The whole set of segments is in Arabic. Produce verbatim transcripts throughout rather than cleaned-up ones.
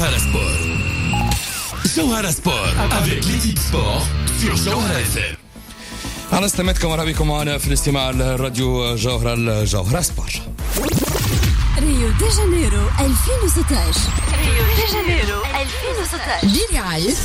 Jawhara Sport. Jawhara Sport avec l'équipe sport sur Jawhara إف إم. أنا استمعتكم مرحبا بكم معنا في الاستماع الراديو جوهرة الجوهرة سبور. ريو دي جانيرو ألفين وستة عشر. ريو دي جانيرو ألفين وستة عشر برعاية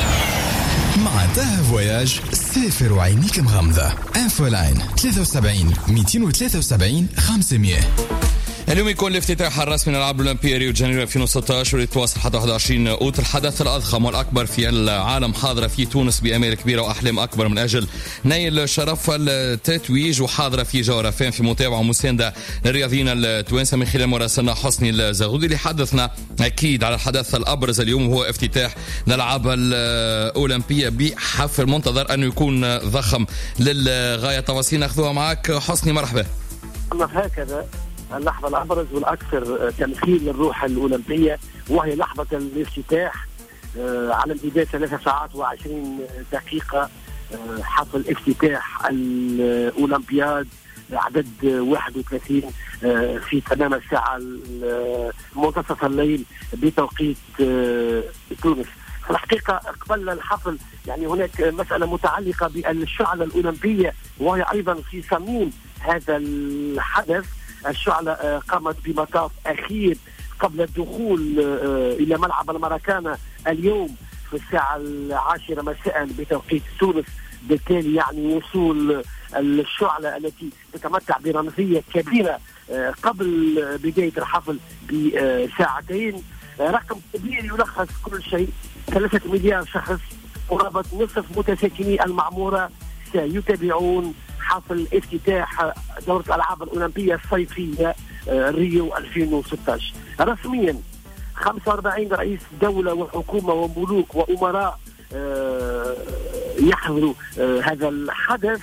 مع تاه فواياج. سافر وعينيك مغمضة. انفولاين ثلاثة وسبعين مئتين وثلاثة وسبعين خمسمية. اليوم يكون الافتتاح الرسمي للألعاب الأولمبية ريو دي جانيرو ألفين وستة عشر واللي تواصل حتى واحد وعشرين أوت. الحدث الأضخم والأكبر في العالم حاضرة في تونس بأمال كبيرة وأحلام أكبر من أجل نيل شرف التتويج، وحاضرة في جوهرة فين في متابعة ومساندة للرياضيين التوانسة من خلال مراسلنا حسني الزغودي اللي حدثنا أكيد على الحدث الأبرز اليوم وهو افتتاح الألعاب الأولمبية بحفل منتظر أنه يكون ضخم للغاية. تفاصيل نأخذوها معك حسني. مرحبا. هكذا اللحظة الأبرز والأكثر تمثيل للروح الأولمبية وهي لحظة الافتتاح على امتداد ثلاث ساعات وعشرين دقيقة. حفل افتتاح الأولمبياد عدد واحد وثلاثين في تمام الساعة منتصف الليل بتوقيت تونس. في الحقيقة قبل الحفل يعني هناك مسألة متعلقة بالشعلة الأولمبية وهي أيضا في صميم هذا الحدث. الشعلة قامت بمطاف أخير قبل الدخول إلى ملعب المراكانا اليوم في الساعة العاشرة مساء بتوقيت تونس. بالتالي يعني وصول الشعلة التي تتمتع برمزية كبيرة قبل بداية الحفل بساعتين. رقم كبير يلخص كل شيء. ثلاثة مليار شخص قرابة نصف متساكني المعمورة سيتابعون حفل افتتاح دورة الألعاب الأولمبية الصيفية ريو ألفين وستة عشر. رسميا خمسة وأربعين رئيس دولة وحكومة وملوك وأمراء يحضروا هذا الحدث،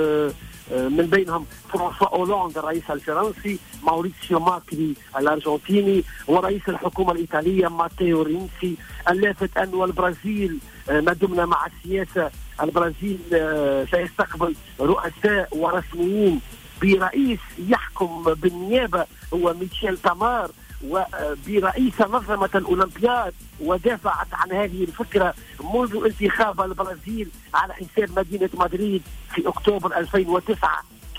من بينهم فرانسوا أولاند الرئيس الفرنسي، ماوريسيو ماكري الأرجنتيني، ورئيس الحكومة الإيطالية ماتيو رينسي. اللافت أن البرازيل ما دمنا مع السياسة البرازيل سيستقبل رؤساء ورسميين برئيس يحكم بالنيابة هو ميشيل تامار، وبرئيس منظمة الأولمبياد، ودافعت عن هذه الفكرة منذ انتخاب البرازيل على حساب مدينة مدريد في أكتوبر ألفين وتسعة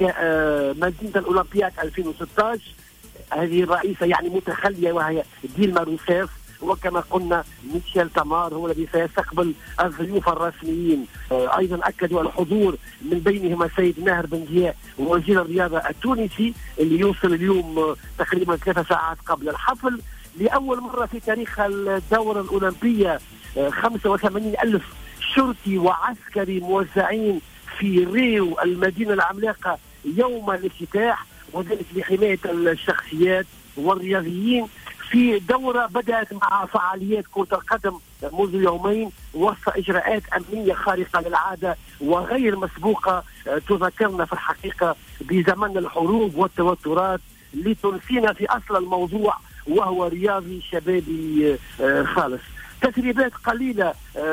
كمدينة الأولمبياد ألفين وستة عشر. هذه الرئيسة يعني متخلية وهي ديلما روسيف، وكما قلنا ميشيل تامار هو الذي سيستقبل الضيوف الرسميين. ايضا اكدوا الحضور من بينهم السيد ماهر بن جياء وزير الرياضه التونسي اللي يوصل اليوم تقريبا ثلاث ساعات قبل الحفل. لاول مره في تاريخ الدوره الاولمبيه خمسة وثمانين ألف شرطي وعسكري موزعين في ريو المدينه العملاقه يوم الافتتاح، وذلك لحمايه الشخصيات والرياضيين في دورة بدأت مع فعاليات كرة القدم منذ يومين وسط إجراءات أمنية خارقة للعادة وغير مسبوقة تذكرنا في الحقيقة بزمن الحروب والتوترات لتنسينا في أصل الموضوع وهو رياضي شبابي خالص. تسريبات قليلة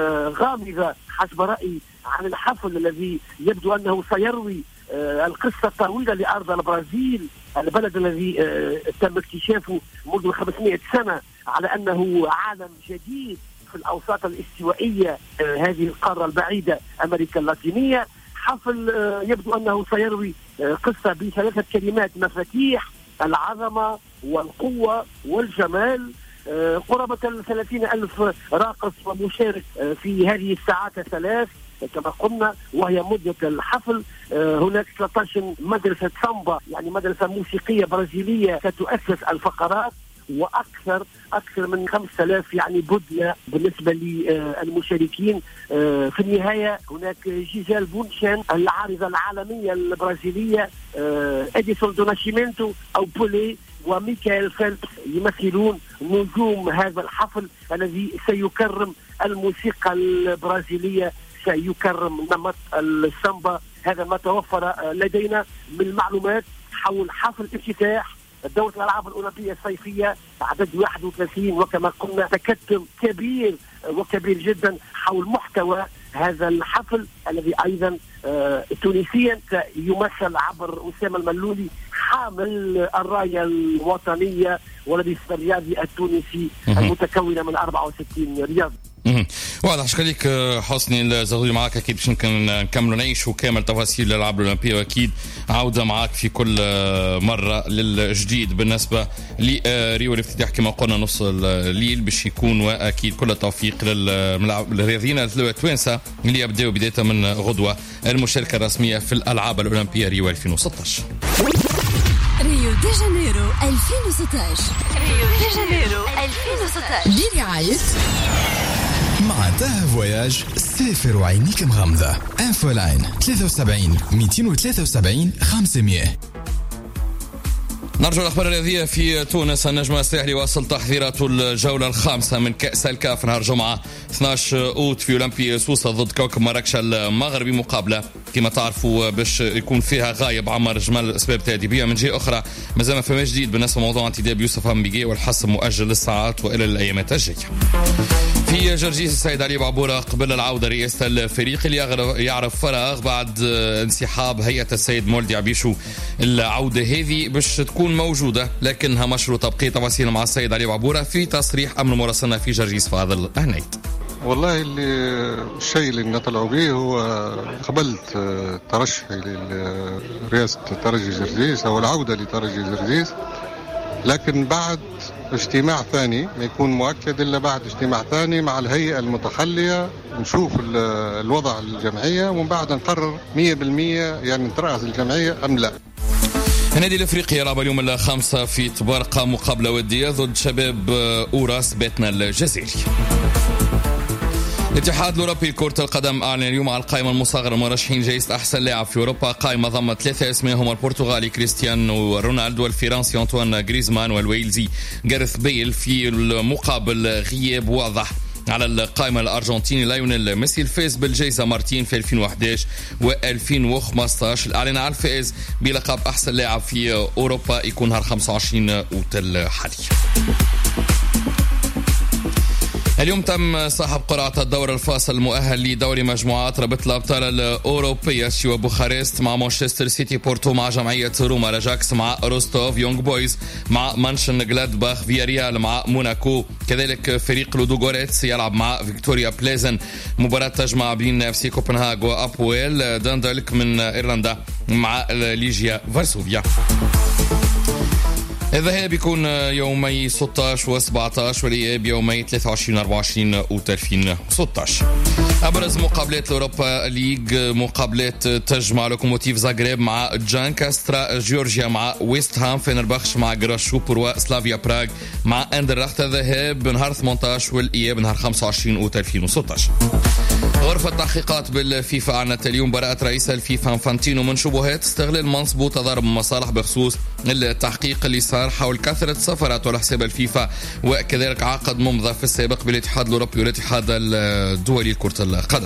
غامضة حسب رأيي عن الحفل الذي يبدو أنه سيروي القصة الطويلة لأرض البرازيل، البلد الذي تم اكتشافه منذ خمسمائة سنة على أنه عالم جديد في الأوساط الاستوائية هذه القارة البعيدة أمريكا اللاتينية. حفل يبدو أنه سيروي قصة بثلاثة كلمات: مفاتيح، العظمة والقوة والجمال. قرابة ثلاثين ألف راقص ومشارك في هذه الساعات الثلاث كما قلنا وهي مدة الحفل. هناك ثلاثة عشر مدرسة سامبا يعني مدرسة موسيقية برازيلية ستؤسس الفقرات، وأكثر أكثر من خمسة آلاف يعني بدلة بالنسبة للمشاركين. في النهاية هناك جيزيل بونشان العارضة العالمية البرازيلية، إديسون دو ناشيمنتو أو بولي وميكائيل فيلبس يمثلون نجوم هذا الحفل الذي سيكرم الموسيقى البرازيلية، سيكرم نمط السامبا. هذا ما توفر لدينا من معلومات حول حفل افتتاح دورة الألعاب الأولمبية الصيفية عدد واحد وثلاثين، وكما قلنا تكتم كبير وكبير جدا حول محتوى هذا الحفل الذي أيضا آه تونسيا يمثل عبر أسامة الملولي حامل الراية الوطنية ولدي الرياضي التونسي المتكونة من أربعة وستين رياضي. واضح. شكرا لك حسني الزغلولي معك. اكيد باش نكملوا نعيشوا كامل تفاصيل الالعاب الاولمبيه، واكيد عوده معك في كل مره للجديد بالنسبه لريو الافتتاح كما قلنا نص الليل باش يكون، واكيد كل التوفيق للرياضيين التوانسه اللي يبداوا بدايه من غدوه المشاركه الرسميه في الالعاب الاولمبيه ريو ألفين وستة عشر. ريو دي جانيرو ألفين وستة عشر. ريو دي جانيرو ألفين وستة عشر برعاية مع تاه فواياج. سافر وعينيك مغمضة. انفو لاين ثلاثة وسبعين مئتين وثلاثة وسبعين خمسمية. نرجع الأخبار الرياضية في تونس. النجم الساحلي واصل تحضيرات الجولة الخامسة من كأس الكاف نهار جمعة اثني عشر أوت في أولمبي سوسة ضد كوكب مراكش المغربي. مقابلة كما تعرفوا باش يكون فيها غايب عمر جمال الأسباب تأديبية. من جهة أخرى مازال ما فما جديد بالنسبة لموضوع انتداب يوسف أمبيجي والحسم مؤجل للساعات وإلى الأيامات الجاية. في جرجيس السيد علي بعبورة قبل العودة رئاسة الفريق اللي يعرف فراغ بعد انسحاب هيئة السيد مولدي عبيشو. العودة هذه باش تكون موجودة لكنها مشروطة. بقية تفاصيل مع السيد علي بعبورة في تصريح أمن مراسلنا في جرجيس فاضل هنيت. والله اللي الشيء اللي نطلعوا به هو قبلت ترشحي لرئاسة ترجي جرجيس أو العودة لترجي جرجيس، لكن بعد اجتماع ثاني ما يكون مؤكد إلا بعد اجتماع ثاني مع الهيئة المتخلية نشوف الوضع الجمعية ومن بعد نقرر مية بالمية يعني نترأس الجمعية أم لا. النادي الافريقي يلعب اليوم الخامسة في طبرقة مقابلة ودية ضد شباب اوراس بيتنا الجزائري. الاتحاد الاوروبي لكرة القدم اعلن اليوم على القائمة المصغرة مرشحين جائزة احسن لاعب في اوروبا. قائمة ضمت ثلاثة اسماء هم البرتغالي كريستيانو رونالدو والفرنسي انطوان غريزمان والويلزي جاريث بيل. في المقابل غياب واضح على القائمة الأرجنتيني ليونيل ميسي الفائز بالجائزة مرتين في ألفين وأحد عشر وألفين وخمسطعش. الإعلان على الفائز بلقب أحسن لاعب في أوروبا يكون نهار خمسة وعشرين أوت الحالي. اليوم تم سحب قرعة الدور الفاصل المؤهل لدوري مجموعات رابطة الأبطال الأوروبية سوى بوخارست مع مانشستر سيتي، بورتو مع جمعية روما، راجاكس مع روستوف، يونغ بويز مع مانشن جلادباخ، فياريال مع موناكو، كذلك فريق لودوغوريتس يلعب مع فيكتوريا بليزن. مباراة تجمع بين اف سي كوبنهاغ وأبويل. داندلك من إيرلندا مع ليجيا فارسوفيا. الذهاب يكون يومي ستة عشر و سبعة عشر والإياب يومي ثلاثة وعشرين و أربعة وعشرين أوت ألفين وستة عشر. أبرز مقابلات الأوروبا ليج مقابلات تجمع لوكوموتيف زاغريب مع جانكاسترا، جورجيا مع ويست هام، فينرباخش مع جراشوبور وسلافيا براغ مع أندرلخت. الذهاب نهار ثمانية عشر والإياب نهار خمسة وعشرين أوت ألفين وستة عشر. غرفة تحقيقات بالفيفا أعلنت اليوم براءة رئيس الفيفا انفانتينو من شبهات استغلال منصبه وتضارب المصالح بخصوص التحقيق اللي صار حول كثرة سفرات على حساب الفيفا، وكذلك عقد ممضى في السابق بالاتحاد الأوروبي والاتحاد الدولي لكرة القدم.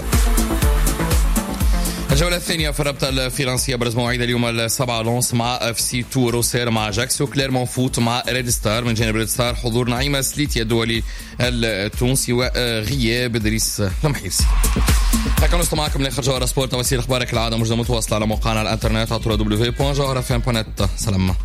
الجولة الثانية في الرابطة الفرنسية برز موعد اليوم السبعة لونس مع اف سي تو، روسير مع جاكسو، كليرمون فوت مع ريد ستار. من جانب ريد ستار حضور نعيمة سليتي الدولي التونسي وغياب إدريس المحيرسي. هكا نوصل معكم لاخر جوهرة سبورت. وسيل اخبارك العادة موجودة متواصلة على موقعنا على الانترنت على دبليو دبليو دبليو دوت جوهرة إف إم دوت نت. سلام.